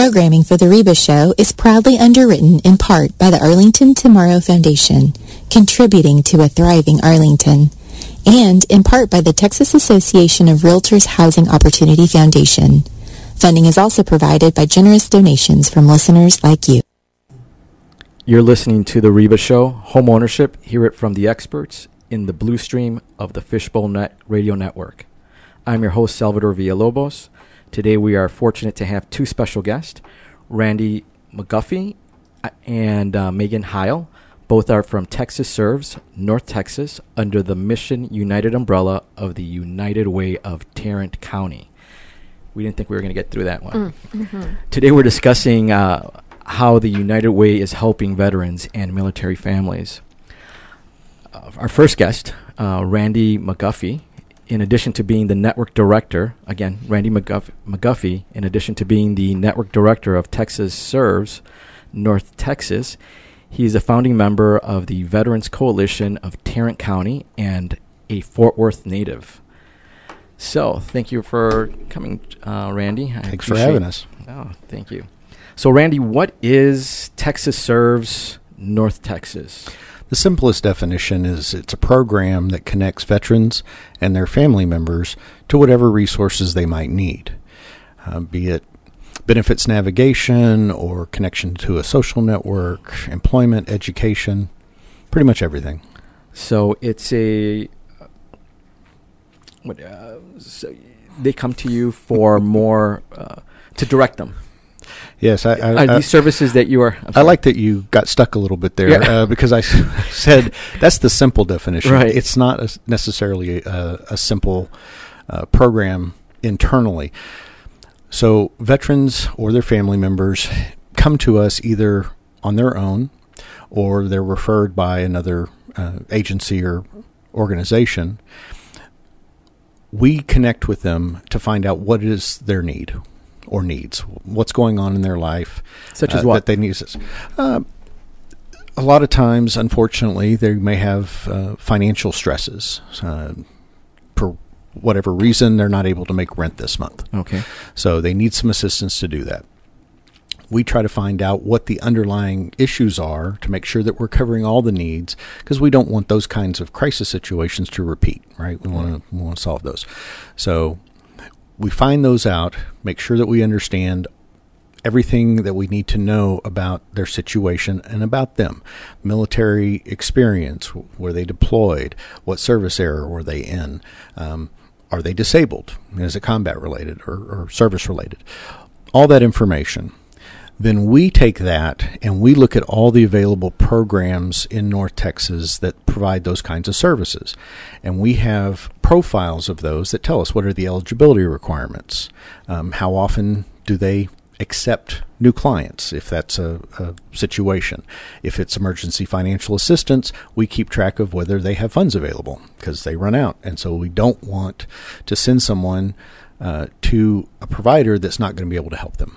Programming for The Reba Show is proudly underwritten in part by the Arlington Tomorrow Foundation, contributing to a thriving Arlington, and in part by the Texas Association of Realtors Housing Opportunity Foundation. Funding is also provided by generous donations from listeners like you. You're listening to The Reba Show, home ownership. Hear it from the experts in the blue stream of the Fishbowl Radio Network. I'm your host, Salvador Villalobos. Today we are fortunate to have two special guests, Randy McGuffey and Megan Heil. Both are from Texas Serves, North Texas, under the Mission United umbrella of the United Way of Tarrant County. We didn't think we were going to get through that one. Today we're discussing how the United Way is helping veterans and military families. Our first guest, Randy McGuffey, in addition to being the network director, again, Randy McGuffey, in addition to being the network director of Texas Serves, North Texas, he's a founding member of the Veterans Coalition of Tarrant County and a Fort Worth native. So, thank you for coming, Randy. Thanks for having us. Oh, thank you. So, Randy, what is Texas Serves North Texas? The simplest definition is it's a program that connects veterans and their family members to whatever resources they might need, be it benefits navigation or connection to a social network, employment, education, pretty much everything. So it's so they come to you for more to direct them. Yes, are these services that you are... I like that you got stuck a little bit there because I said that's the simple definition. Right. It's not necessarily a simple program internally. So veterans or their family members come to us either on their own or they're referred by another agency or organization. We connect with them to find out what is their need or needs, what's going on in their life. Such as what? That they need. A lot of times, unfortunately, they may have financial stresses. For whatever reason, they're not able to make rent this month. Okay. So they need some assistance to do that. We try to find out what the underlying issues are to make sure that we're covering all the needs, because we don't want those kinds of crisis situations to repeat, right? We want to solve those. So we find those out, make sure that we understand everything that we need to know about their situation and about them. Military experience, were they deployed? What service area were they in? Are they disabled? Is it combat related or service related? All that information. Then we take that and we look at all the available programs in North Texas that provide those kinds of services. And we have profiles of those that tell us what are the eligibility requirements. How often do they accept new clients, if that's a situation. If it's emergency financial assistance, we keep track of whether they have funds available because they run out. And so we don't want to send someone to a provider that's not going to be able to help them.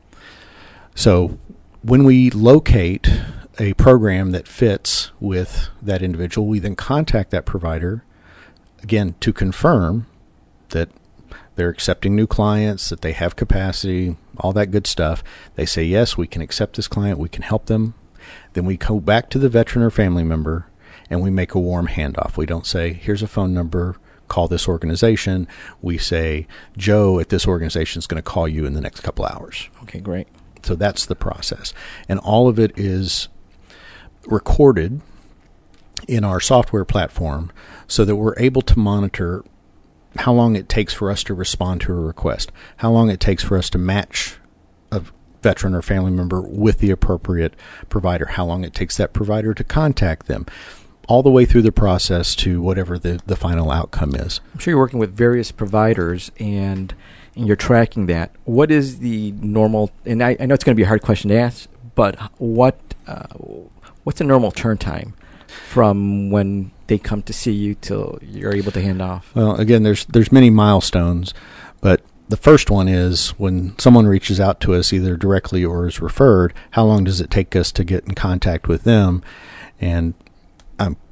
So when we locate a program that fits with that individual, we then contact that provider, again, to confirm that they're accepting new clients, that they have capacity, all that good stuff. They say, yes, we can accept this client, we can help them. Then we go back to the veteran or family member and we make a warm handoff. We don't say, here's a phone number, call this organization. We say, Joe at this organization is going to call you in the next couple hours. Okay, great. So that's the process. And all of it is recorded in our software platform so that we're able to monitor how long it takes for us to respond to a request, how long it takes for us to match a veteran or family member with the appropriate provider, how long it takes that provider to contact them, all the way through the process to whatever the final outcome is. I'm sure you're working with various providers and you're tracking that. What is the normal, and I know it's going to be a hard question to ask, but what's the normal turn time from when they come to see you till you're able to hand off? Well, again, there's many milestones, but the first one is when someone reaches out to us either directly or is referred, how long does it take us to get in contact with them? And I'm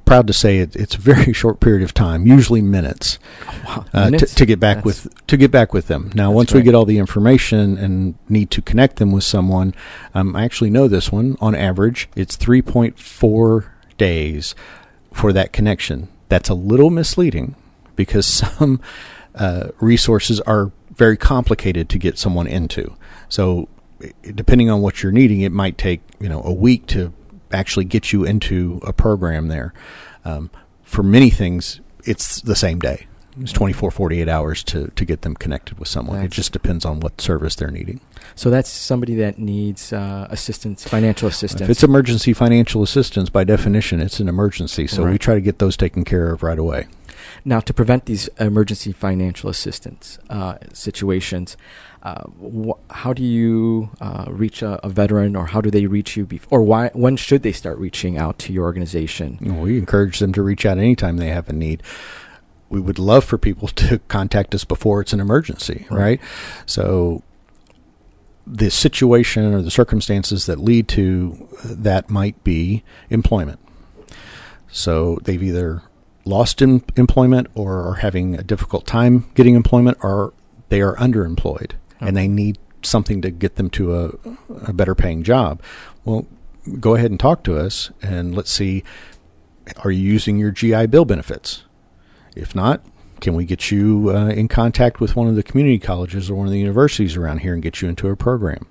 proud to say it's a very short period of time, usually minutes, to get back with them. Now, once we get all the information and need to connect them with someone, I actually know this one. On average, it's 3.4 days for that connection. That's a little misleading because some resources are very complicated to get someone into. So, depending on what you're needing, it might take a week to actually get you into a program there. For many things, it's the same day. It's 24, 48 hours to get them connected with someone. It just depends on what service they're needing. So that's somebody that needs assistance, financial assistance. If it's emergency financial assistance, by definition, it's an emergency. So we try to get those taken care of right away. Now, to prevent these emergency financial assistance situations, how do you reach a veteran, or how do they reach you? When should they start reaching out to your organization? We encourage them to reach out anytime they have a need. We would love for people to contact us before it's an emergency, right? So the situation or the circumstances that lead to that might be employment. So they've either lost employment or are having a difficult time getting employment, or they are underemployed and they need something to get them to a better paying job. Well, go ahead and talk to us and let's see, are you using your GI Bill benefits? If not, can we get you in contact with one of the community colleges or one of the universities around here and get you into a program?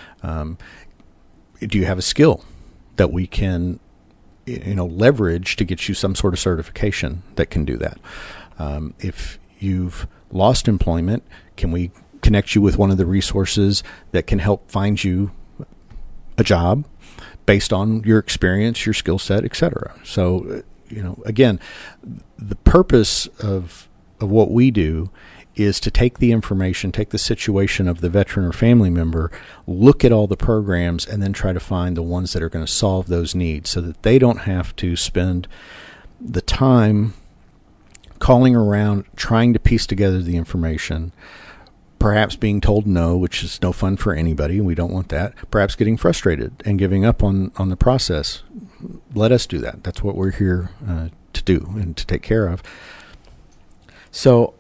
Do you have a skill that we can leverage to get you some sort of certification that can do that? If you've lost employment, can we connect you with one of the resources that can help find you a job based on your experience, your skill set, et cetera? So, again, the purpose of what we do is to take the information, take the situation of the veteran or family member, look at all the programs, and then try to find the ones that are going to solve those needs so that they don't have to spend the time calling around, trying to piece together the information, perhaps being told no, which is no fun for anybody. We don't want that. Perhaps getting frustrated and giving up on the process. Let us do that. That's what we're here to do and to take care of. So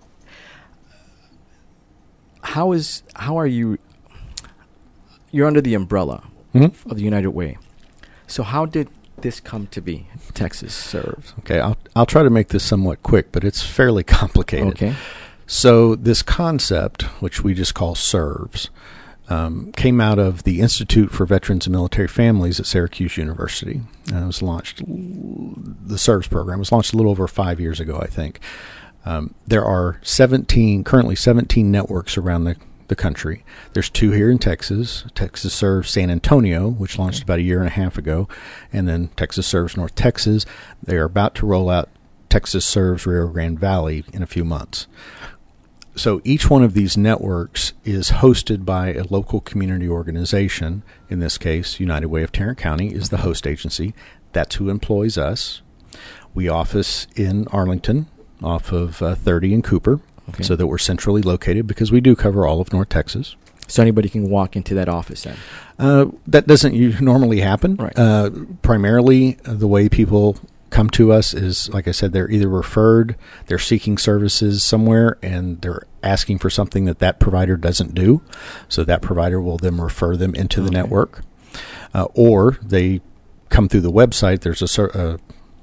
how are you? You're under the umbrella of the United Way. So how did this come to be, Texas Serves? Okay, I'll try to make this somewhat quick, but it's fairly complicated. Okay. So this concept, which we just call Serves, came out of the Institute for Veterans and Military Families at Syracuse University. It was launched, the Serves program was launched a little over 5 years ago, I think. There are currently 17 networks around the country. There's 2 here in Texas, Texas Serves San Antonio, which launched about a year and a half ago, and then Texas Serves North Texas. They are about to roll out Texas Serves Rio Grande Valley in a few months. So each one of these networks is hosted by a local community organization. In this case, United Way of Tarrant County is the host agency. That's who employs us. We office in Arlington off of 30 and Cooper, so that we're centrally located because we do cover all of North Texas. So anybody can walk into that office then? That doesn't normally happen. Right. Primarily, the way people come to us is, like I said, they're either referred, they're seeking services somewhere, and they're asking for something that provider doesn't do. So that provider will then refer them into the network. Or they come through the website. There's a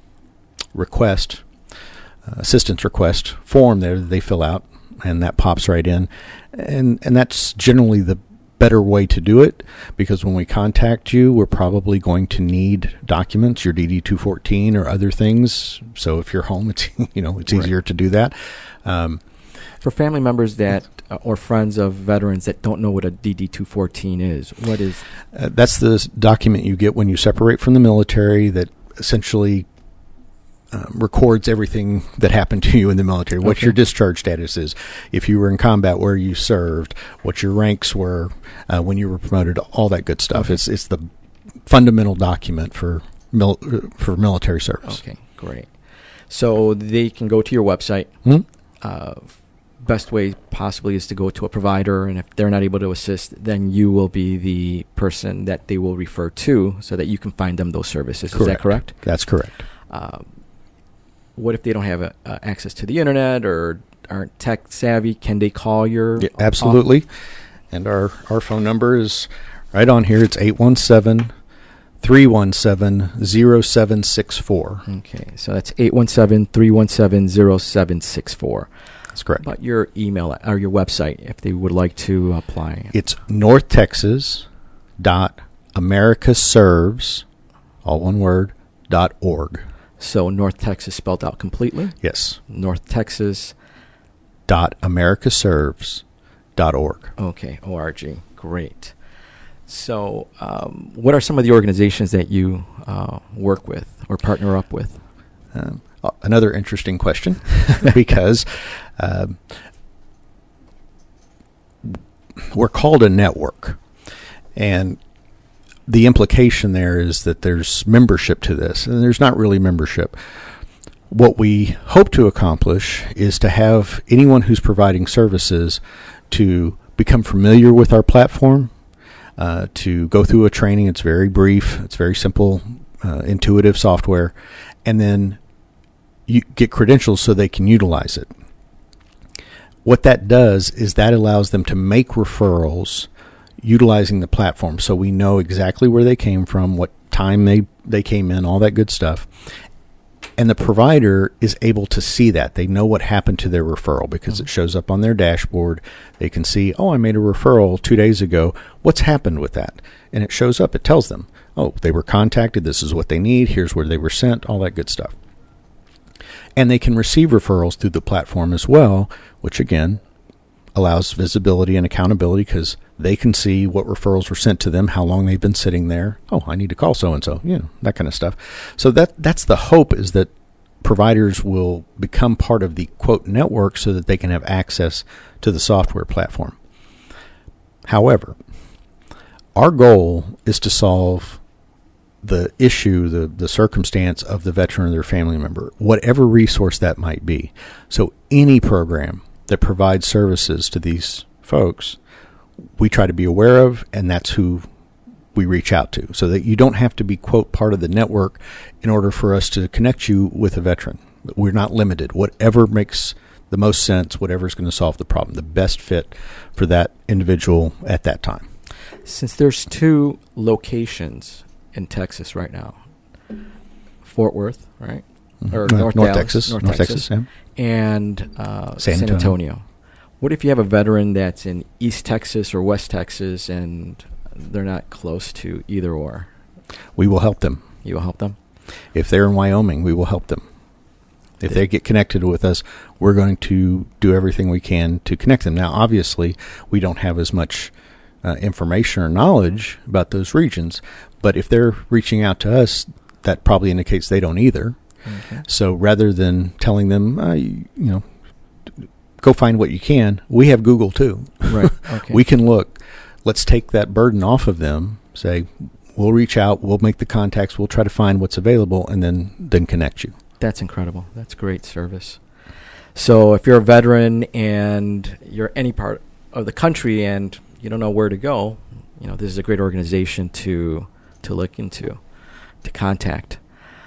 assistance request form there that they fill out, and that pops right in. And that's generally the better way to do it, because when we contact you, we're probably going to need documents, your DD-214 or other things. So if you're home, it's easier to do that. For family members that or friends of veterans that don't know what a DD-214 is, what is? That's the document you get when you separate from the military that essentially records everything that happened to you in the military, what your discharge status is, if you were in combat, where you served, what your ranks were, when you were promoted, all that good stuff. It's the fundamental document for military service. Okay, great. So they can go to your website. Best way possibly is to go to a provider, and if they're not able to assist, then you will be the person that they will refer to so that you can find them those services. Correct. Is that correct? That's correct. what if they don't have access to the internet or aren't tech savvy? Can they call your absolutely. And our phone number is right on here. It's 817-317-0764. Okay, so that's 817-317-0764. That's correct. But your email or your website, if they would like to apply. It's northtexas.americaserves, all one word, .org. So North Texas spelled out completely? Yes. North Texas. .americaserves.org. Okay, O-R-G. Great. So what are some of the organizations that you work with or partner up with? Another interesting question because we're called a network. And the implication there is that there's membership to this, and there's not really membership. What we hope to accomplish is to have anyone who's providing services to become familiar with our platform, to go through a training. It's very brief. It's very simple, intuitive software. And then you get credentials so they can utilize it. What that does is that allows them to make referrals utilizing the platform. So we know exactly where they came from, what time they came in, all that good stuff. And the provider is able to see that. They know what happened to their referral because it shows up on their dashboard. They can see, oh, I made a referral 2 days ago. What's happened with that? And it shows up. It tells them, oh, they were contacted. This is what they need. Here's where they were sent, all that good stuff. And they can receive referrals through the platform as well, which, again, allows visibility and accountability because they can see what referrals were sent to them, how long they've been sitting there. Oh, I need to call so-and-so, that kind of stuff. So that's the hope, is that providers will become part of the, quote, network so that they can have access to the software platform. However, our goal is to solve the issue, the circumstance of the veteran or their family member, whatever resource that might be. So any program that provides services to these folks, we try to be aware of, and that's who we reach out to, so that you don't have to be, quote, part of the network in order for us to connect you with a veteran. We're not limited. Whatever makes the most sense, whatever is going to solve the problem, the best fit for that individual at that time. Since there's 2 locations in Texas right now, Fort Worth, right? Or North Texas. Yeah. And San Antonio. What if you have a veteran that's in East Texas or West Texas and they're not close to either or? We will help them. You will help them? If they're in Wyoming, we will help them. If they get connected with us, we're going to do everything we can to connect them. Now, obviously, we don't have as much information or knowledge about those regions, but if they're reaching out to us, that probably indicates they don't either. Okay. So rather than telling them, go find what you can, we have Google too. Right. Okay. We can look. Let's take that burden off of them. Say, we'll reach out, we'll make the contacts, we'll try to find what's available, and then connect you. That's incredible. That's great service. So if you're a veteran and you're any part of the country and you don't know where to go, this is a great organization to look into, to contact.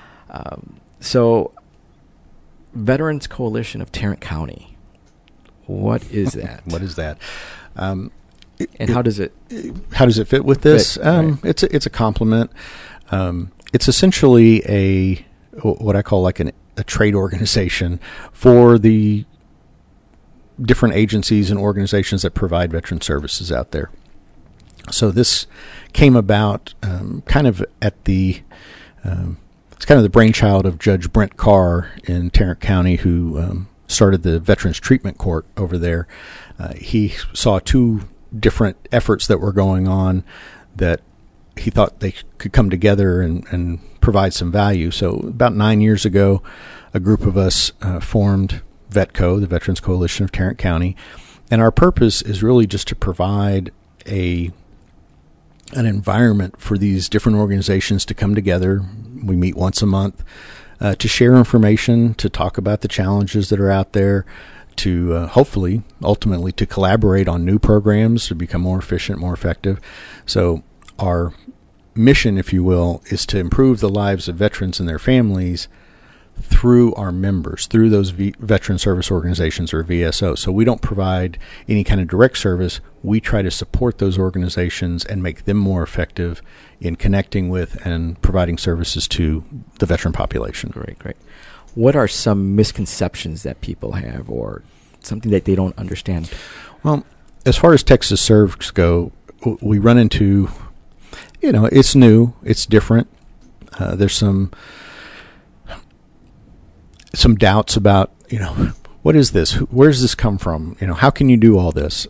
So Veterans Coalition of Tarrant County, what is that? What is that? And how does it fit with this? Right. It's a complement. It's essentially what I call like a trade organization for the different agencies and organizations that provide veteran services out there. So this came about kind of at the it's kind of the brainchild of Judge Brent Carr in Tarrant County, who started the Veterans Treatment Court over there. He saw 2 different efforts that were going on that he thought they could come together and provide some value. So about 9 years ago, a group of us formed VETCO, the Veterans Coalition of Tarrant County, and our purpose is really just to provide an environment for these different organizations to come together. We meet once a month to share information, to talk about the challenges that are out there, to hopefully, ultimately, to collaborate on new programs to become more efficient, more effective. So our mission, if you will, is to improve the lives of veterans and their families through our members, through those veteran service organizations or VSO. So we don't provide any kind of direct service. We try to support those organizations and make them more effective in connecting with and providing services to the veteran population. Great. What are some misconceptions that people have or something that they don't understand? Well, as far as Texas Serves go, we run into, it's new, it's different. There's some doubts about, what is this? Where does this come from? How can you do all this?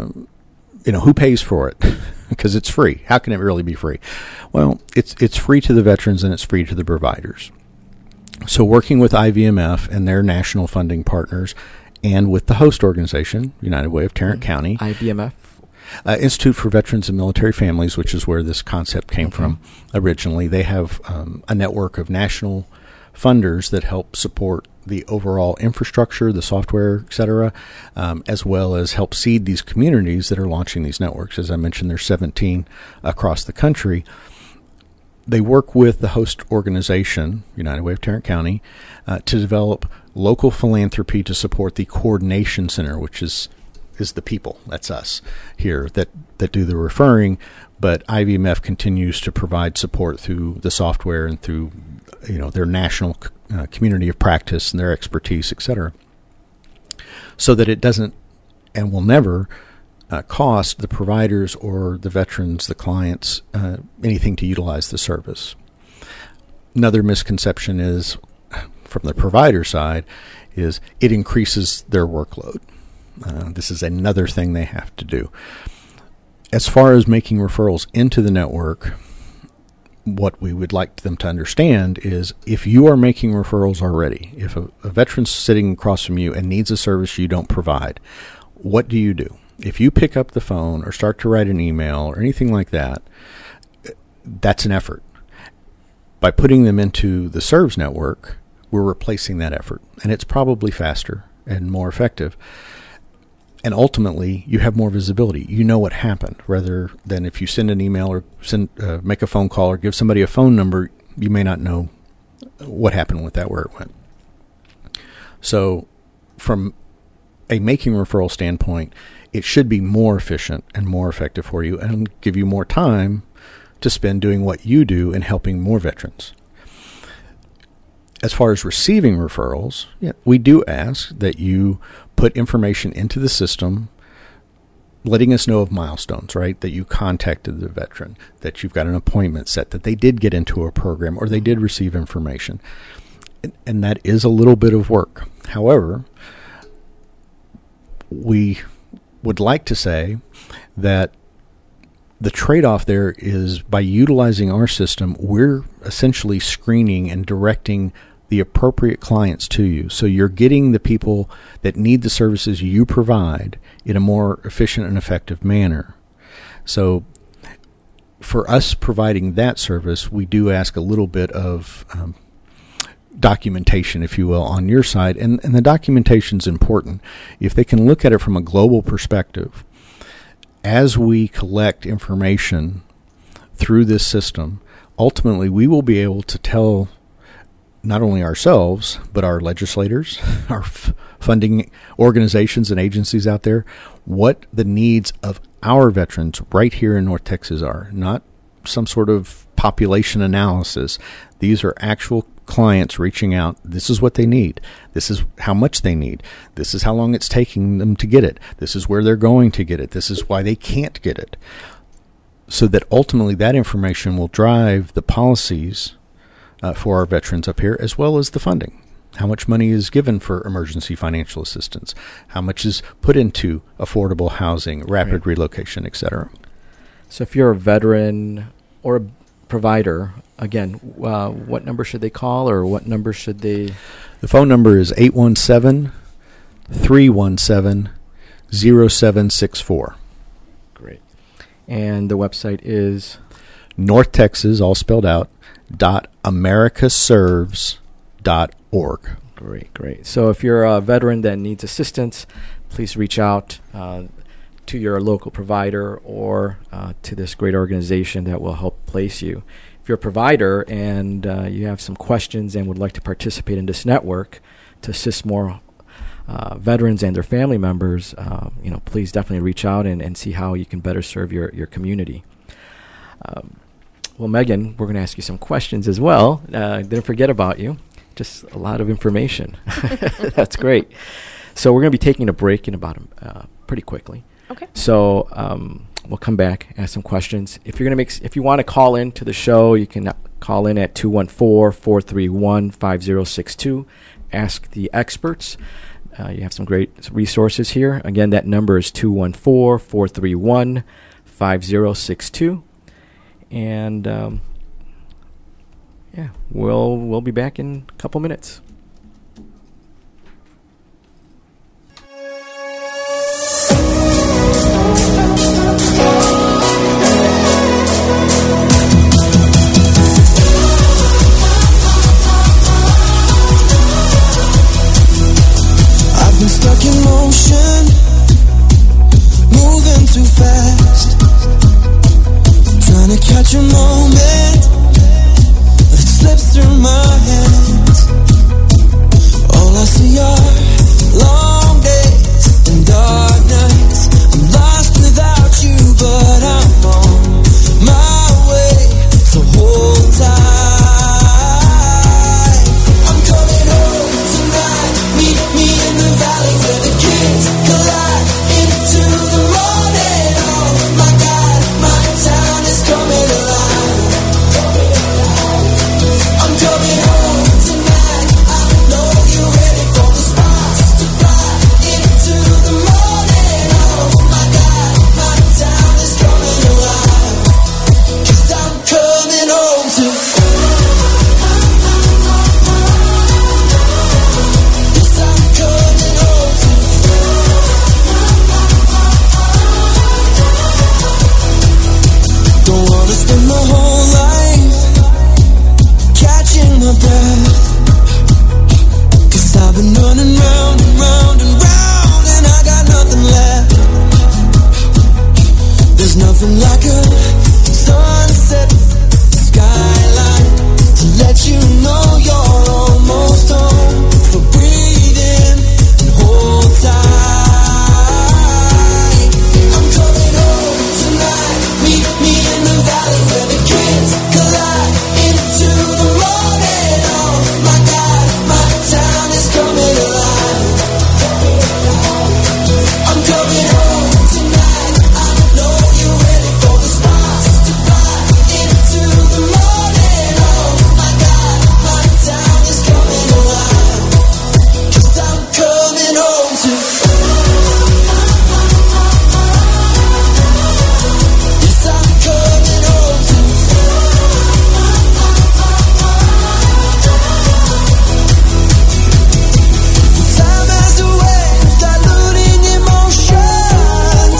Who pays for it? Because it's free. How can it really be free? Well, it's free to the veterans and it's free to the providers. So working with IVMF and their national funding partners and with the host organization, United Way of Tarrant County. IVMF? Institute for Veterans and Military Families, which is where this concept came from originally. They have a network of national funders that help support the overall infrastructure, the software, et cetera, as well as help seed these communities that are launching these networks. As I mentioned, there's 17 across the country. They work with the host organization, United Way of Tarrant County, to develop local philanthropy to support the coordination center, which is the people. That's us here that do the referring, but IVMF continues to provide support through the software and through their national community of practice and their expertise, et cetera, so that it doesn't and will never cost the providers or the veterans, the clients, anything to utilize the service. Another misconception is, from the provider side, is it increases their workload. This is another thing they have to do. As far as making referrals into the network, what we would like them to understand is if you are making referrals already, if a veteran's sitting across from you and needs a service you don't provide, what do you do? If you pick up the phone or start to write an email or anything like that, that's an effort. By putting them into the Serves network, we're replacing that effort, and it's probably faster and more effective. And ultimately, you have more visibility. You know what happened, rather than if you send an email or make a phone call or give somebody a phone number, you may not know what happened with that, where it went. So from a making referral standpoint, it should be more efficient and more effective for you and give you more time to spend doing what you do and helping more veterans. As far as receiving referrals, we do ask that you put information into the system, letting us know of milestones, right? That you contacted the veteran, that you've got an appointment set, that they did get into a program or they did receive information. And that is a little bit of work. However, we would like to say that the trade-off there is by utilizing our system, we're essentially screening and directing the appropriate clients to you. So you're getting the people that need the services you provide in a more efficient and effective manner. So for us providing that service, we do ask a little bit of documentation, if you will, on your side. And the documentation is important. If they can look at it from a global perspective, as we collect information through this system, ultimately we will be able to tell not only ourselves, but our legislators, our funding organizations and agencies out there, what the needs of our veterans right here in North Texas are. Not some sort of population analysis. These are actual clients reaching out. This is what they need. This is how much they need. This is how long it's taking them to get it. This is where they're going to get it. This is why they can't get it. So that ultimately that information will drive the policies for our veterans up here, as well as the funding. How much money is given for emergency financial assistance? How much is put into affordable housing, rapid relocation, et cetera? So if you're a veteran or a provider, again, what number should they call, or what number should they? The phone number is 817-317-0764. Great. And the website is? North Texas, all spelled out, .americaserves.org. Great. So if you're a veteran that needs assistance, please reach out. to your local provider or to this great organization that will help place you. If you're a provider and you have some questions and would like to participate in this network to assist more veterans and their family members, please definitely reach out and see how you can better serve your community. Well, Megan, we're going to ask you some questions as well. Didn't forget about you. Just a lot of information. That's great. So we're going to be taking a break in about pretty quickly. Okay. So we'll come back, ask some questions. If you want to call in to the show, you can call in at 214-431-5062. Ask the experts. You have some great resources here. Again, that number is 214-431-5062. And we'll be back in a couple minutes. I've been stuck in motion, moving too fast, trying to catch a moment, but it slips through my hands. All I see are long days and dark nights. I'm lost without you, but I'm on my way, so hold tight. I'm coming home tonight, meet me in the valley where the kids collide into the morning. Oh my God, my town is coming alive. I'm coming home tonight, I know you're ready for the sparks to fly into the morning. Oh my God, my town is coming alive, 'cause I'm coming home to. Yes, I'm coming home to. Don't wanna spend my whole life catching my breath, 'cause I've been running round and round and round, and I got nothing left. There's nothing like a sunset skyline to let you know you're almost home. So breathe in and hold tight. I'm coming home tonight, meet me in the valley where the kids collide into the morning. Oh my God, my town is coming alive. I'm coming home tonight, I know you're ready for the sparks to fly into the morning. Oh my God, my town is coming alive, 'cause I'm coming home to. Yes, I'm coming home to. Time has a way of diluting emotions,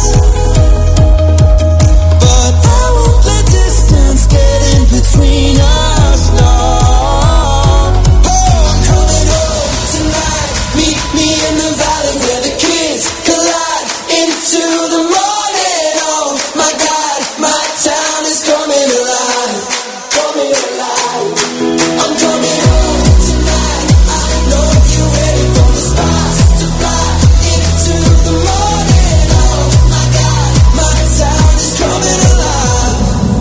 but I won't let distance get in between us, no. Oh, I'm coming home tonight, meet me in the valley where the kids collide into the morning. Oh my God, my town is coming alive, coming alive. I'm coming home tonight, I know you're ready for the sparks to fly into the morning. Oh my God, my town is coming alive.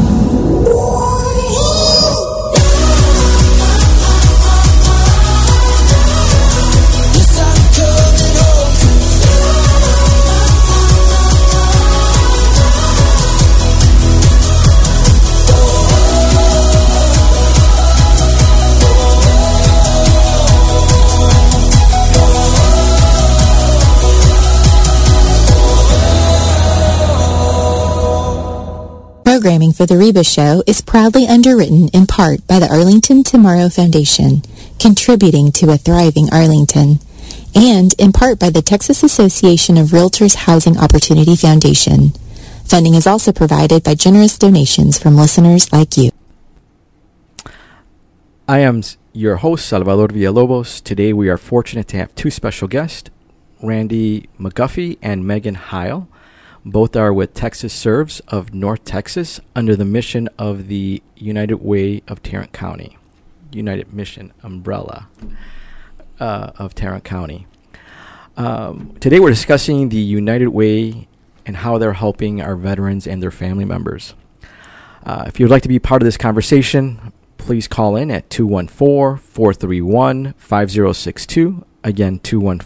Yes, I'm coming home to. Programming for The Reba Show is proudly underwritten in part by the Arlington Tomorrow Foundation, contributing to a thriving Arlington, and in part by the Texas Association of Realtors Housing Opportunity Foundation. Funding is also provided by generous donations from listeners like you. I am your host, Salvador Villalobos. Today we are fortunate to have two special guests, Randy McGuffey and Megan Heil. Both are with Texas Serves of North Texas under the mission of the United Way of Tarrant County, United Mission umbrella of Tarrant County. Today we're discussing the United Way and how they're helping our veterans and their family members. If you'd like to be part of this conversation, please call in at 214-431-5062. Again,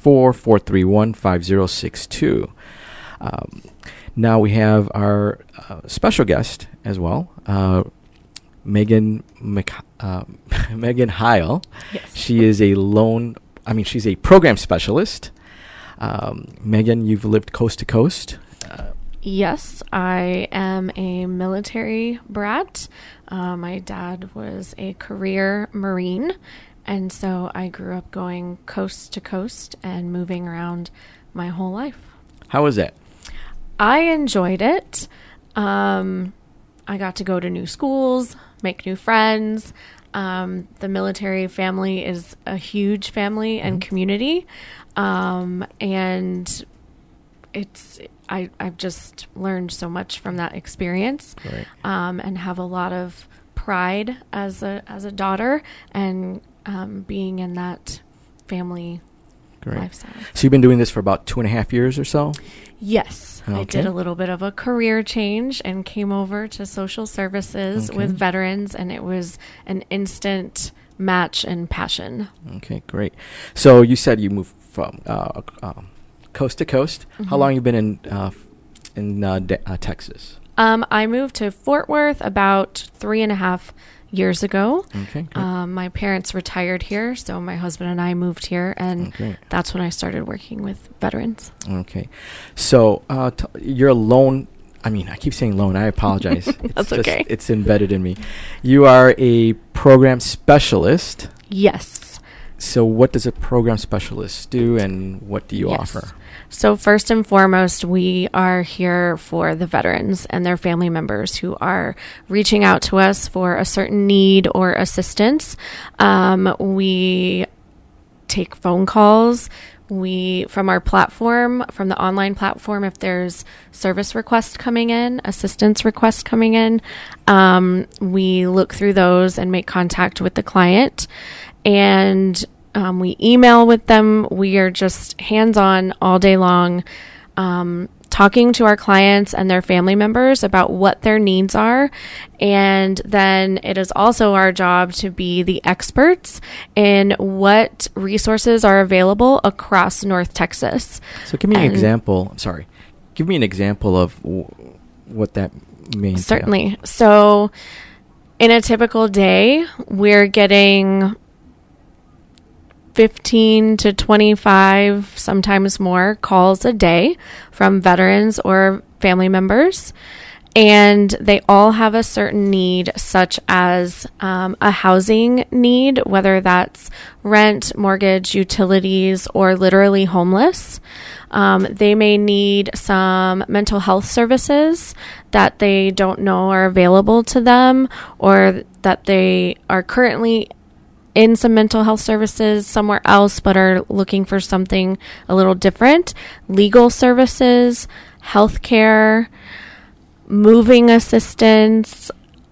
214-431-5062. Now we have our special guest as well, Megan Megan Heil. Yes. She is she's a program specialist. Megan, you've lived coast to coast. Yes, I am a military brat. My dad was a career Marine, and so I grew up going coast to coast and moving around my whole life. How was that? I enjoyed it. I got to go to new schools, make new friends. The military family is a huge family and community. And I've just learned so much from that experience. Right. And have a lot of pride as a daughter and being in that family Great. lifestyle. So you've been doing this for about 2.5 years or so? Yes, I Okay. did a little bit of a career change and came over to social services Okay. with veterans, and it was an instant match and passion. Okay, great. So you said you moved from coast to coast. Mm-hmm. How long you been in Texas? I moved to Fort Worth about 3.5 years ago. Okay, great. My parents retired here, so my husband and I moved here, and Okay. that's when I started working with veterans. Okay. So you're a lone. I keep saying lone. I apologize. That's okay. It's embedded in me. You are a program specialist. Yes. So what does a program specialist do, and what do you Yes. offer? So first and foremost, we are here for the veterans and their family members who are reaching out to us for a certain need or assistance. We take phone calls. From our platform, from the online platform, if there's service requests coming in, assistance requests coming in, we look through those and make contact with the client. And we email with them. We are just hands-on all day long, talking to our clients and their family members about what their needs are. And then it is also our job to be the experts in what resources are available across North Texas. So give me an example. I'm sorry. Give me an example of what that means. Certainly. So in a typical day, we're getting 15 to 25, sometimes more, calls a day from veterans or family members. And they all have a certain need, such as a housing need, whether that's rent, mortgage, utilities, or literally homeless. They may need some mental health services that they don't know are available to them, or that they are currently in some mental health services somewhere else but are looking for something a little different. Legal services, healthcare, moving assistance.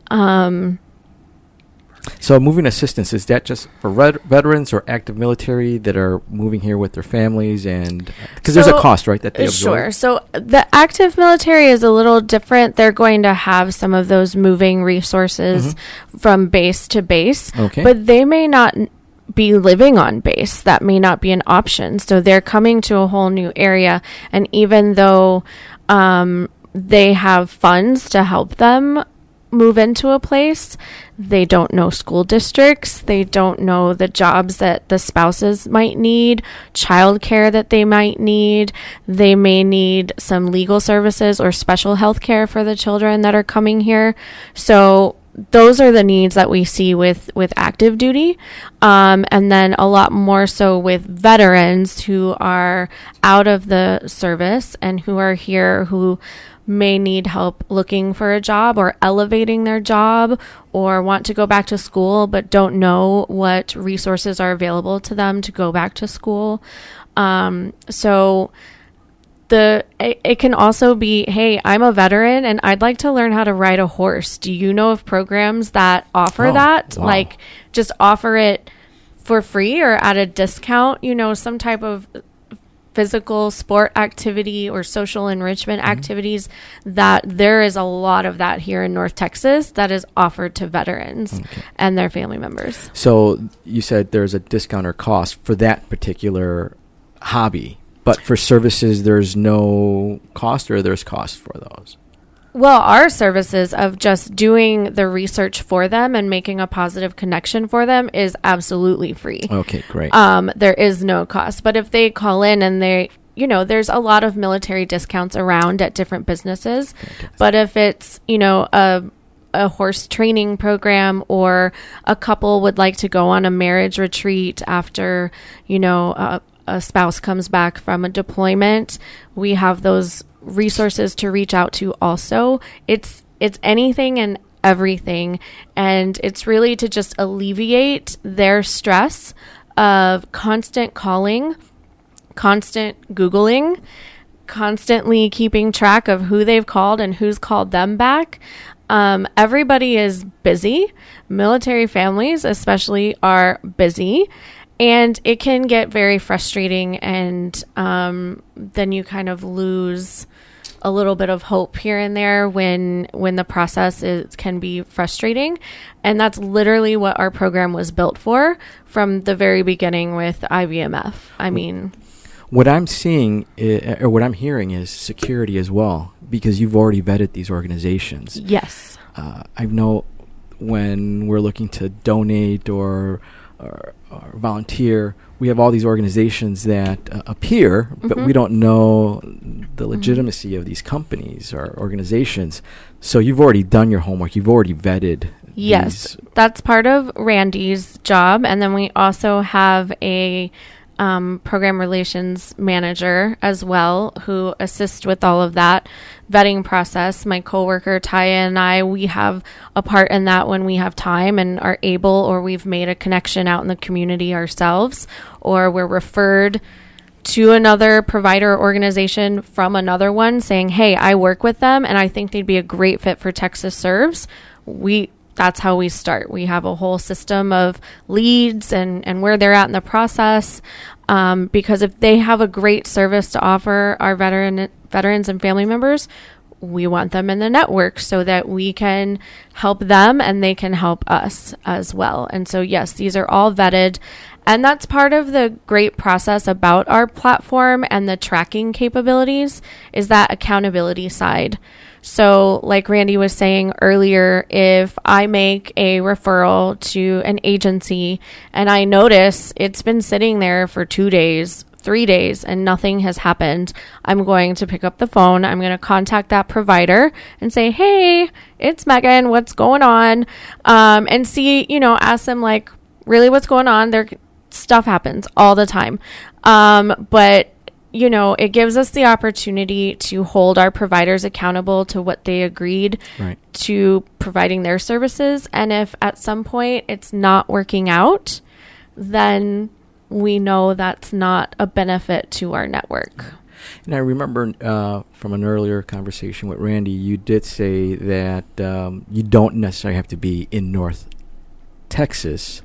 So moving assistance, is that just for veterans or active military that are moving here with their families? And because there's a cost, right, that they absorb? Sure. So the active military is a little different. They're going to have some of those moving resources from base to base. Okay. But they may not be living on base. That may not be an option. So they're coming to a whole new area. And even though they have funds to help them move into a place, they don't know school districts, they don't know the jobs that the spouses might need, childcare that they might need. They may need some legal services or special health care for the children that are coming here. So those are the needs that we see with active duty, and then a lot more so with veterans who are out of the service and who are here, who may need help looking for a job or elevating their job, or want to go back to school but don't know what resources are available to them to go back to school. So it can also be, hey, I'm a veteran and I'd like to learn how to ride a horse. Do you know of programs that offer that? Wow. Like, just offer it for free or at a discount, some type of physical sport activity or social enrichment activities. That there is a lot of that here in North Texas that is offered to veterans and their family members. So you said there's a discount or cost for that particular hobby, but for services there's no cost, or there's cost for those? Well, our services of just doing the research for them and making a positive connection for them is absolutely free. Okay, great. There is no cost. But if they call in and there's a lot of military discounts around at different businesses. Fantastic. But if it's, a horse training program, or a couple would like to go on a marriage retreat after, a spouse comes back from a deployment, we have those resources to reach out to also. It's anything and everything, and it's really to just alleviate their stress of constant calling, constant Googling, constantly keeping track of who they've called and who's called them back. Everybody is busy. Military families especially are busy, and it can get very frustrating, and then you kind of lose a little bit of hope here and there when the process can be frustrating. And that's literally what our program was built for from the very beginning with IVMF. I mean, what I'm seeing or what I'm hearing is security as well, because you've already vetted these organizations. yes. I know when we're looking to donate or volunteer, we have all these organizations that appear, but we don't know the legitimacy of these companies or organizations. So you've already done your homework. You've already vetted. Yes, that's part of Randy's job. And then we also have a program relations manager as well, who assists with all of that vetting process. My coworker Taya and I, we have a part in that when we have time and are able, or we've made a connection out in the community ourselves, or we're referred to another provider organization from another one saying, hey, I work with them and I think they'd be a great fit for Texas Serves. That's how we start. We have a whole system of leads and where they're at in the process. Because if they have a great service to offer our veterans and family members, we want them in the network so that we can help them and they can help us as well. And so, yes, these are all vetted. And that's part of the great process about our platform and the tracking capabilities is that accountability side. So like Randy was saying earlier, if I make a referral to an agency and I notice it's been sitting there for 2 days, 3 days, and nothing has happened, I'm going to pick up the phone. I'm going to contact that provider and say, hey, it's Megan. What's going on? And see, ask them like, really, what's going on? Stuff happens all the time. But it gives us the opportunity to hold our providers accountable to what they agreed to providing their services. And if at some point it's not working out, then we know that's not a benefit to our network. And I remember from an earlier conversation with Randy, you did say that you don't necessarily have to be in North Texas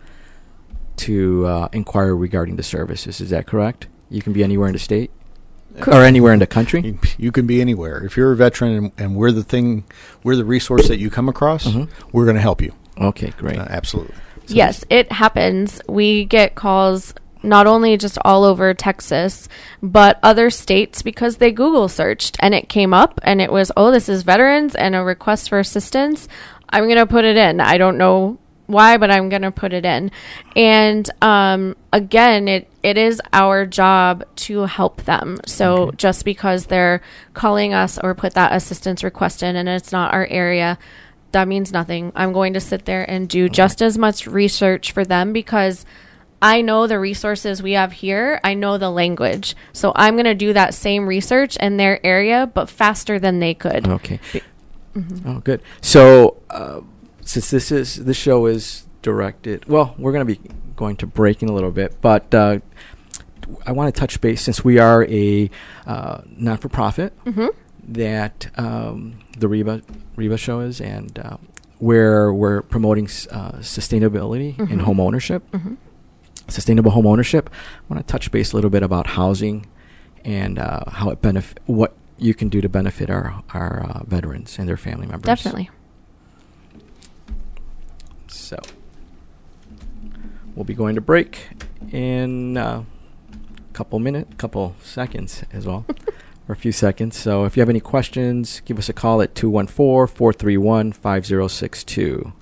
to inquire regarding the services. Is that correct? You can be anywhere in the state? Or anywhere in the country? You can be anywhere. If you're a veteran and we're the resource that you come across, we're going to help you. Okay, great. Absolutely. So yes, it happens. We get calls not only just all over Texas, but other states because they Google searched and it came up and it was, this is veterans and a request for assistance. I'm going to put it in. I don't know why, but I'm going to put it in. And again, it is our job to help them. So just because they're calling us or put that assistance request in and it's not our area, that means nothing. I'm going to sit there and do just as much research for them because I know the resources we have here. I know the language. So I'm going to do that same research in their area, but faster than they could. Okay. Oh, good. So since this show is directed, well, we're going to be going to break in a little bit, but I want to touch base, since we are a not-for-profit, that the Reba Show is, and where we're promoting sustainability in home ownership, sustainable home ownership. I want to touch base a little bit about housing and how it what you can do to benefit our veterans and their family members. Definitely. So we'll be going to break in couple seconds as well, or a few seconds. So if you have any questions, give us a call at 214-431-5062.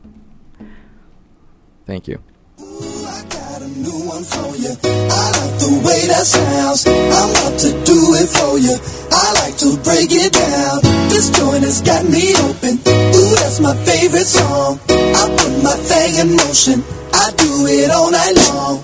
Thank you. I got a new one for you. I like the way that sounds. I'm about to do it for you. I like to break it down. This joint has got me open. Ooh, that's my favorite song. I put my thing in motion. I do it all night long.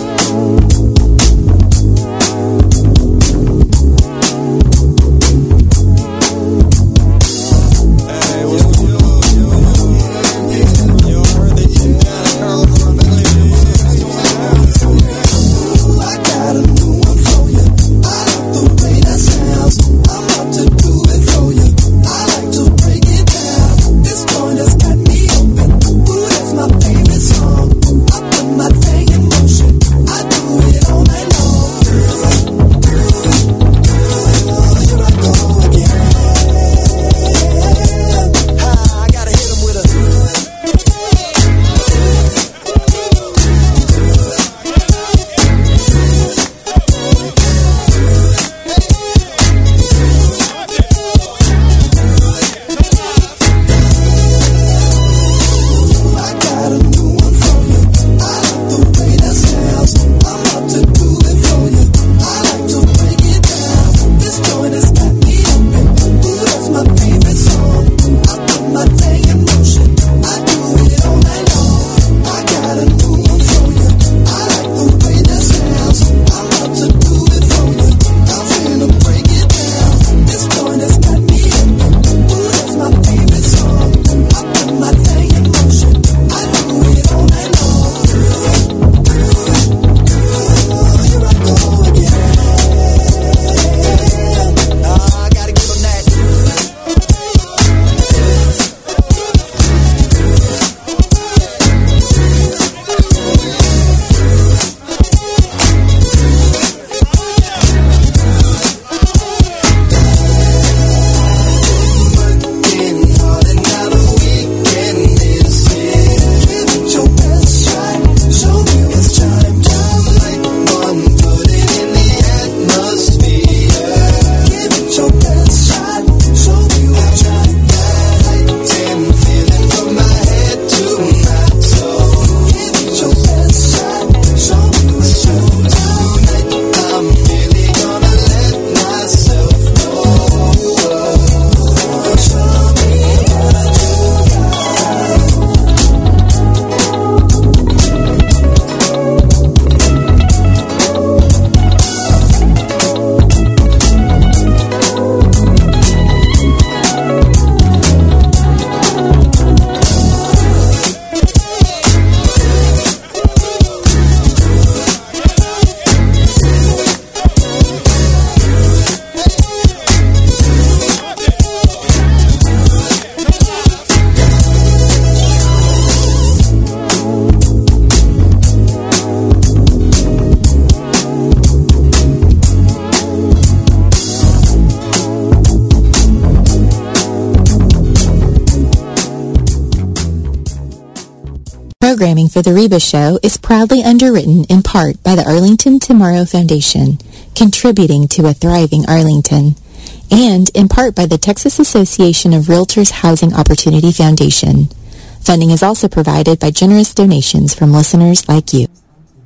Programming for The Reba Show is proudly underwritten in part by the Arlington Tomorrow Foundation, contributing to a thriving Arlington, and in part by the Texas Association of Realtors Housing Opportunity Foundation. Funding is also provided by generous donations from listeners like you.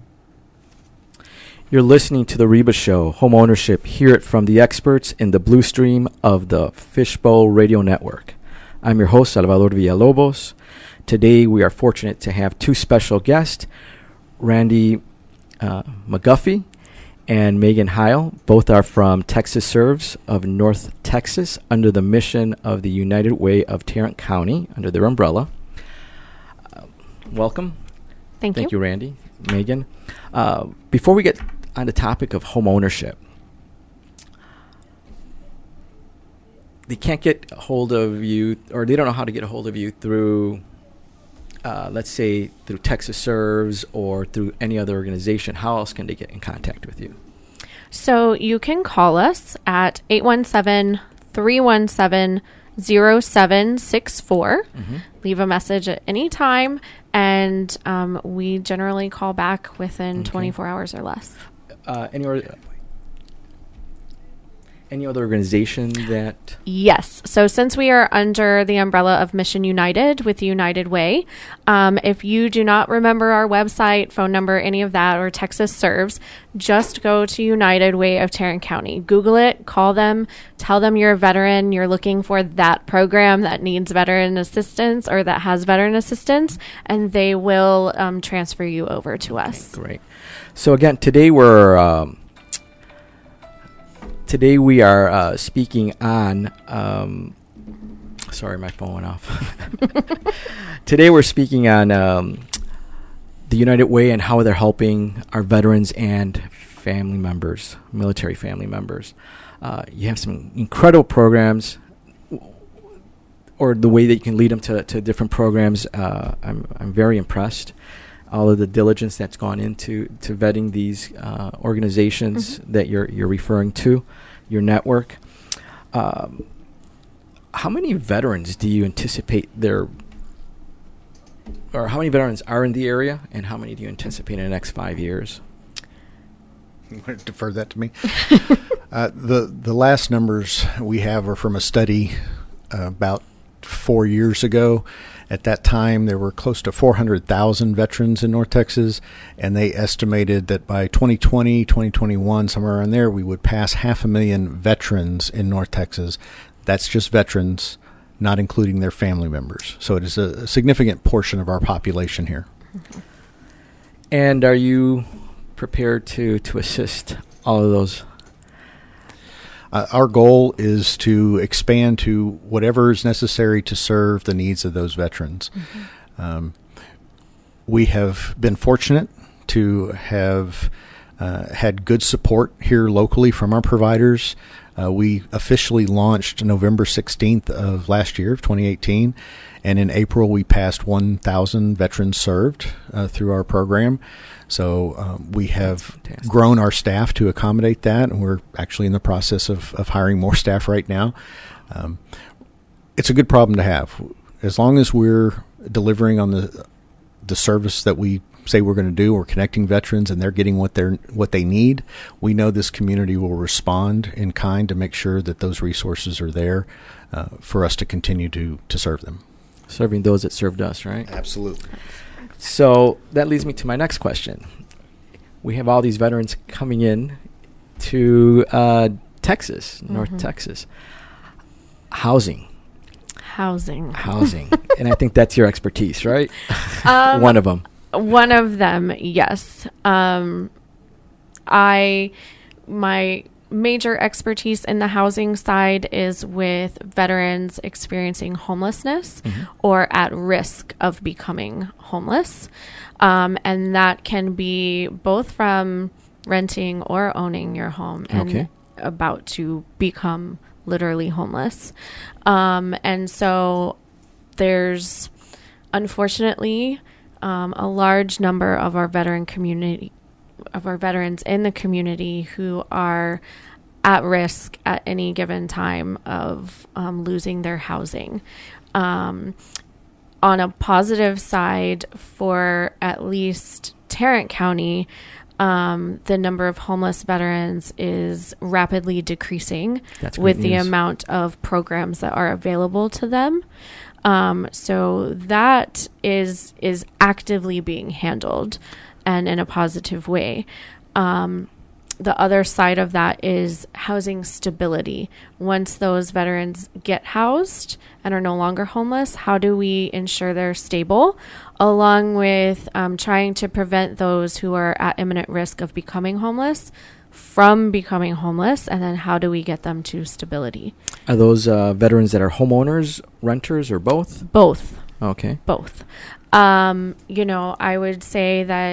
You're listening to The Reba Show, home ownership. Hear it from the experts in the blue stream of the Fishbowl Radio Network. I'm your host, Salvador Villalobos. Today, we are fortunate to have two special guests, Randy McGuffey and Megan Heil. Both are from Texas Serves of North Texas under the mission of the United Way of Tarrant County, under their umbrella. Welcome. Thank you. Thank you, Randy. Megan. Before we get on the topic of home ownership, they can't get a hold of you, or they don't know how to get a hold of you through, let's say, through Texas Serves or through any other organization. How else can they get in contact with you? So you can call us at 817-317-0764. Leave a message at any time, and we generally call back within 24 hours or less. Any other organization that... Yes. So since we are under the umbrella of Mission United with United Way, if you do not remember our website, phone number, any of that, or Texas Serves, just go to United Way of Tarrant County. Google it, call them, tell them you're a veteran, you're looking for that program that needs veteran assistance or that has veteran assistance, and they will transfer you over to us. Great. So again, today we are speaking on, sorry, my phone went off. Today we're speaking on the United Way and how they're helping our veterans and family members, military family members. You have some incredible programs, or the way that you can lead them to different programs. I'm very impressed. All of the diligence that's gone into vetting these organizations that you're referring to, your network. How many veterans do you anticipate or how many veterans are in the area, and how many do you anticipate in the next 5 years? You want to defer that to me? The last numbers we have are from a study about 4 years ago. At that time, there were close to 400,000 veterans in North Texas, and they estimated that by 2020, 2021, somewhere around there, we would pass 500,000 veterans in North Texas. That's just veterans, not including their family members. So it is a significant portion of our population here. And are you prepared to assist all of those? Our goal is to expand to whatever is necessary to serve the needs of those veterans. We have been fortunate to have had good support here locally from our providers. We officially launched November 16th of last year, of 2018, and in April we passed 1,000 veterans served through our program. So we have grown our staff to accommodate that, and we're actually in the process of hiring more staff right now. It's a good problem to have. As long as we're delivering on the service that we say we're going to do, we're connecting veterans and they're getting what they need, we know this community will respond in kind to make sure that those resources are there for us to continue to serve them. Serving those that served us, right? Absolutely. So that leads me to my next question. We have all these veterans coming in to Texas, North Texas. Housing. And I think that's your expertise, right? One of them. One of them, yes. My major expertise in the housing side is with veterans experiencing homelessness or at risk of becoming homeless. And that can be both from renting or owning your home and about to become literally homeless. And so there's, unfortunately, a large number of our veterans in the community who are at risk at any given time of losing their housing. On a positive side, for at least Tarrant County, the number of homeless veterans is rapidly decreasing with the amount of programs that are available to them. So that is actively being handled and in a positive way. The other side of that is housing stability. Once those veterans get housed and are no longer homeless, how do we ensure they're stable, along with trying to prevent those who are at imminent risk of becoming homeless from becoming homeless, and then how do we get them to stability? Are those veterans that are homeowners, renters, or both? Both. Okay. Both. I would say that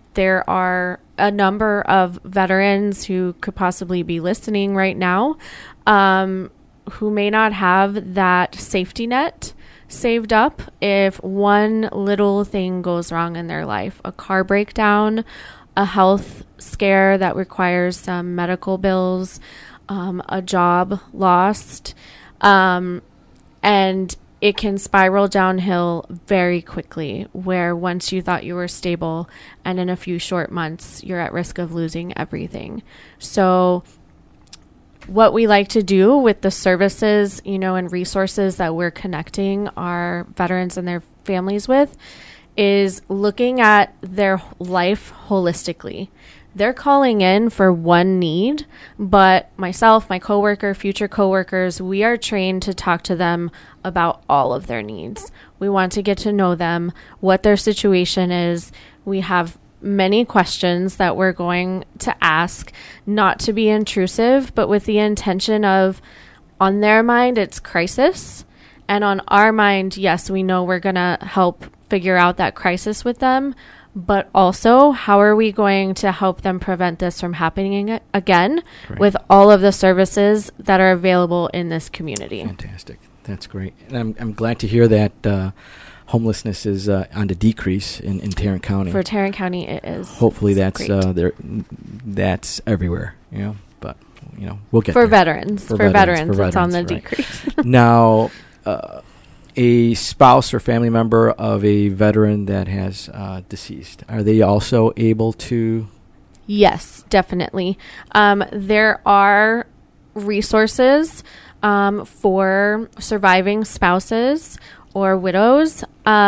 there are a number of veterans who could possibly be listening right now, who may not have that safety net saved up if one little thing goes wrong in their life, a car breakdown, a health scare that requires some medical bills, a job lost, and it can spiral downhill very quickly, where once you thought you were stable and in a few short months, you're at risk of losing everything. So what we like to do with the services, and resources that we're connecting our veterans and their families with is looking at their life holistically. They're calling in for one need, but myself, my coworker, future coworkers, we are trained to talk to them about all of their needs. We want to get to know them, what their situation is. We have many questions that we're going to ask, not to be intrusive, but with the intention of, on their mind, it's crisis. And on our mind, yes, we know we're going to help figure out that crisis with them. But also, how are we going to help them prevent this from happening again with all of the services that are available in this community? Fantastic. That's great. And I'm glad to hear that homelessness is on the decrease in Tarrant County. For Tarrant County, it is. Hopefully that's that's everywhere, But, we'll get for there. Veterans. For veterans, it's on the decrease. Now, a spouse or family member of a veteran that has deceased, are they also able to? Yes, definitely. There are resources for surviving spouses or widows.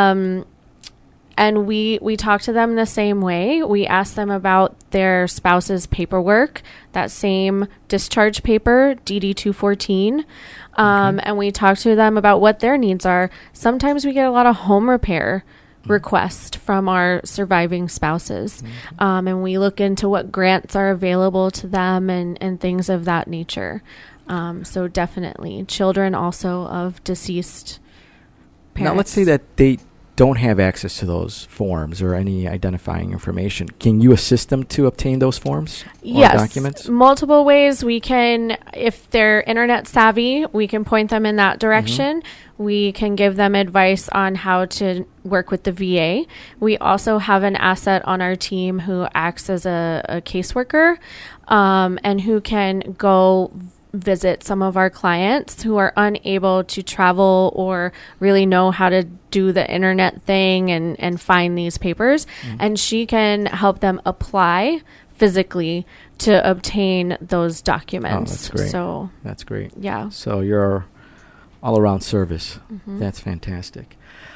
And we talk to them the same way. We ask them about their spouse's paperwork, that same discharge paper, DD-214. And we talk to them about what their needs are. Sometimes we get a lot of home repair requests from our surviving spouses. And we look into what grants are available to them and things of that nature. So definitely. Children also of deceased parents. Now, let's say that they don't have access to those forms or any identifying information. Can you assist them to obtain those forms or documents? Multiple ways. We can, if they're internet savvy, we can point them in that direction. We can give them advice on how to work with the VA. We also have an asset on our team who acts as a caseworker and who can go visit some of our clients who are unable to travel or really know how to do the internet thing and find these papers. And she can help them apply physically to obtain those documents. Oh, that's great. So that's great. Yeah. So you're all around service. That's fantastic.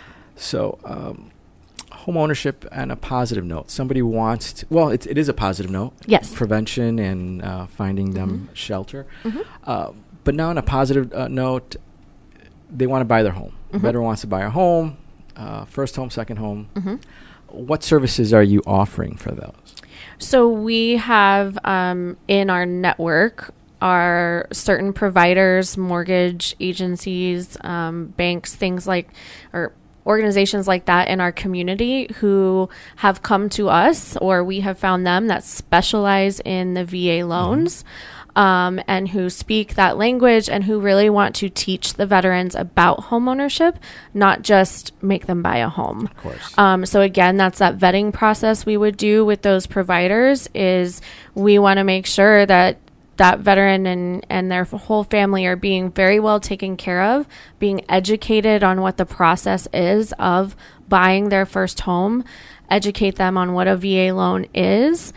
So home ownership on a positive note. Somebody wants to, well, it is a positive note. Yes. Prevention and finding them shelter. But now on a positive note, they want to buy their home. A veteran wants to buy a home, first home, second home. What services are you offering for those? So we have in our network are certain providers, mortgage agencies, banks, things like, or organizations like that in our community who have come to us, or we have found them, that specialize in the VA loans. And who speak that language and who really want to teach the veterans about homeownership, not just make them buy a home. Of course. So again, that's that vetting process we would do with those providers. Is we want to make sure that that veteran and their whole family are being very well taken care of, being educated on what the process is of buying their first home, educate them on what a VA loan is,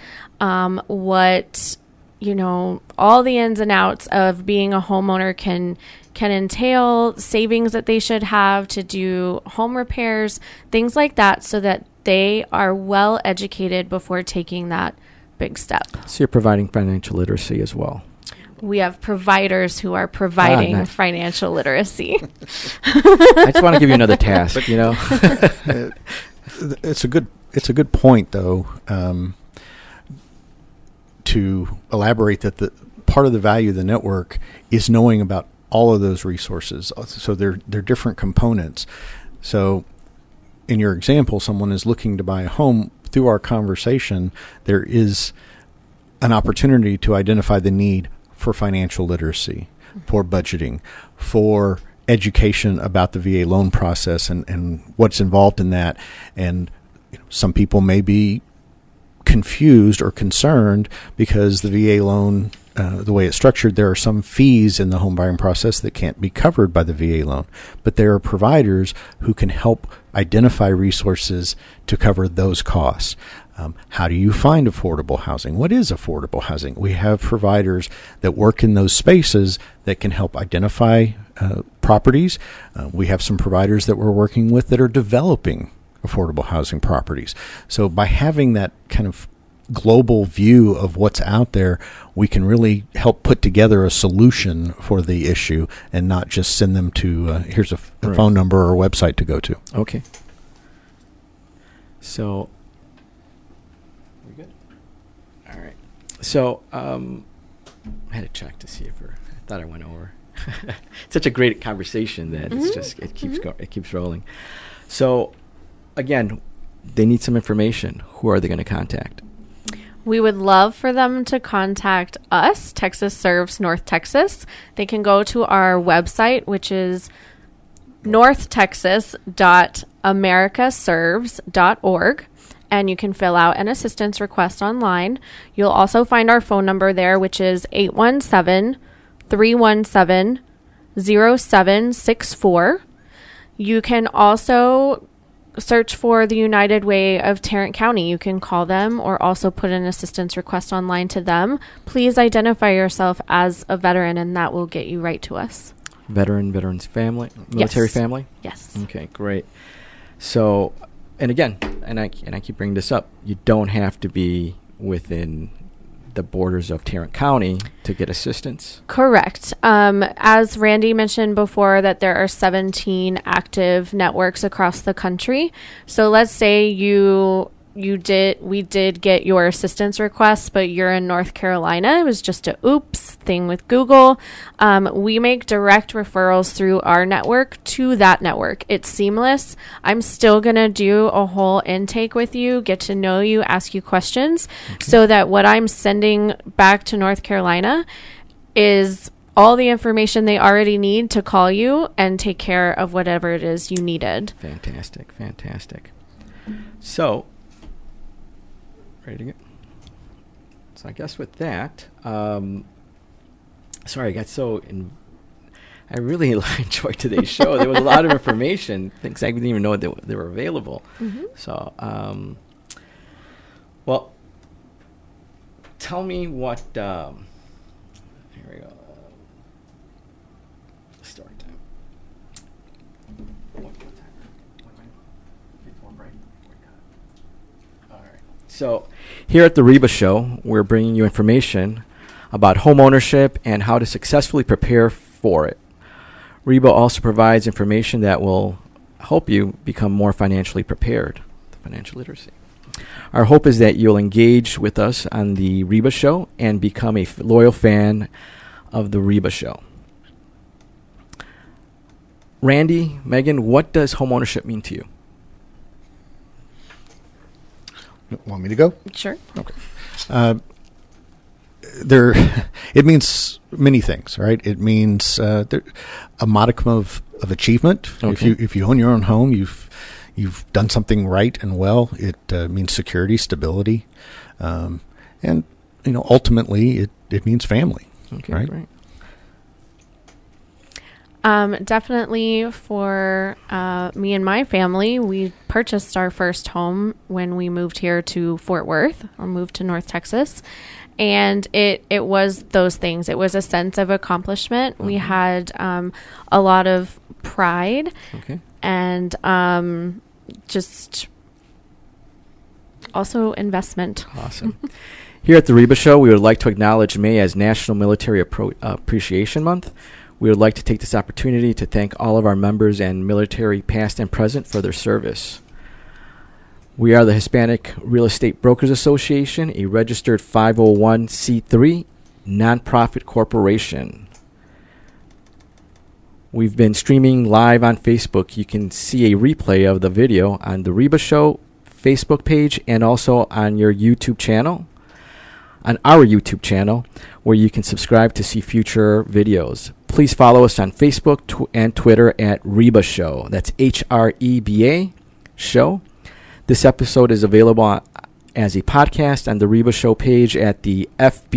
what, all the ins and outs of being a homeowner can entail, savings that they should have to do home repairs, things like that, so that they are well educated before taking that big step. So you're providing financial literacy as well. We have providers who are providing nice. financial literacy. I just want to give you another task, It's a good point, though, to elaborate that the part of the value of the network is knowing about all of those resources. So they're different components. So in your example, someone is looking to buy a home. through our conversation, there is an opportunity to identify the need for financial literacy, for budgeting, for education about the VA loan process and what's involved in that. And some people may be confused or concerned because the VA loan, the way it's structured, there are some fees in the home buying process that can't be covered by the VA loan. But there are providers who can help identify resources to cover those costs. How do you find affordable housing? What is affordable housing? We have providers that work in those spaces that can help identify properties. We have some providers that we're working with that are developing affordable housing properties. So by having that kind of global view of what's out there, we can really help put together a solution for the issue and not just send them to, here's a phone number or a website to go to. Okay. So, we good? All right. So, I had to check to see if I thought I went over. It's such a great conversation that it's just, it keeps rolling. So, again, they need some information. Who are they going to contact? We would love for them to contact us, Texas Serves North Texas. They can go to our website, which is northtexas.americaserves.org, and you can fill out an assistance request online. You'll also find our phone number there, which is 817-317-0764. You can also search for the United Way of Tarrant County. You can call them or also put an assistance request online to them. Please identify yourself as a veteran, and that will get you right to us. Veterans family, military family? Yes. Okay, great. So, and again, and I keep bringing this up, you don't have to be within the borders of Tarrant County to get assistance. Correct. As Randy mentioned before, that there are 17 active networks across the country. So let's say we did get your assistance request, but you're in North Carolina. It was just a oops thing with Google. We make direct referrals through our network to that network. It's seamless. I'm still going to do a whole intake with you, get to know you, ask you questions, so that what I'm sending back to North Carolina is all the information they already need to call you and take care of whatever it is you needed. Fantastic. So, ready to go? So I guess with that, sorry, I got I really enjoyed today's show. There was a lot of information, things I didn't even know they were available. Mm-hmm. So, well, tell me what, here we go. Story time. What time? Before break? All right. So, here at the Reba Show, we're bringing you information about home ownership and how to successfully prepare for it. Reba also provides information that will help you become more financially prepared, financial literacy. Our hope is that you'll engage with us on the Reba Show and become a loyal fan of the Reba Show. Randy, Megan, what does home ownership mean to you? Want me to go? Sure. Okay. It means many things, right? It means a modicum of achievement. Okay. If you own your own home, you've done something right and well. It means security, stability, and ultimately it means family. Okay, right? Great. Definitely for me and my family, we purchased our first home when we moved here to Fort Worth, or moved to North Texas. And it was those things. It was a sense of accomplishment. Mm-hmm. We had a lot of pride. Okay. And just also investment. Awesome. Here at the Reba Show, we would like to acknowledge May as National Military Appreciation Month. We would like to take this opportunity to thank all of our members and military past and present for their service. We are the Hispanic Real Estate Brokers Association, a registered 501c3 nonprofit corporation. We've been streaming live on Facebook. You can see a replay of the video on the Reba Show Facebook page and also on your YouTube channel, on our YouTube channel, where you can subscribe to see future videos. Please follow us on Facebook and Twitter at Reba Show. That's HREBA Show. This episode is available as a podcast on the Reba Show page at the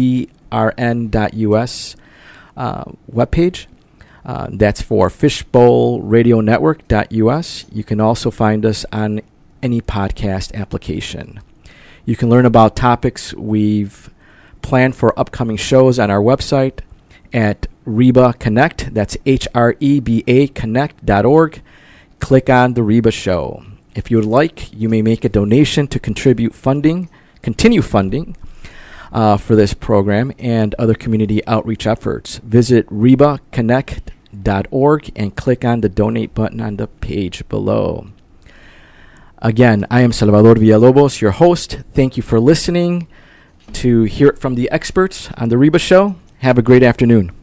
FBRN.us webpage. That's for fishbowlradionetwork.us. You can also find us on any podcast application. You can learn about topics we've planned for upcoming shows on our website at Reba Connect. That's HREBA Connect.org. Click on the Reba Show. If you would like, you may make a donation to continue funding for this program and other community outreach efforts. Visit RebaConnect.org and click on the donate button on the page below. Again, I am Salvador Villalobos, your host. Thank you for listening to Hear It From the Experts on the Reba Show. Have a great afternoon.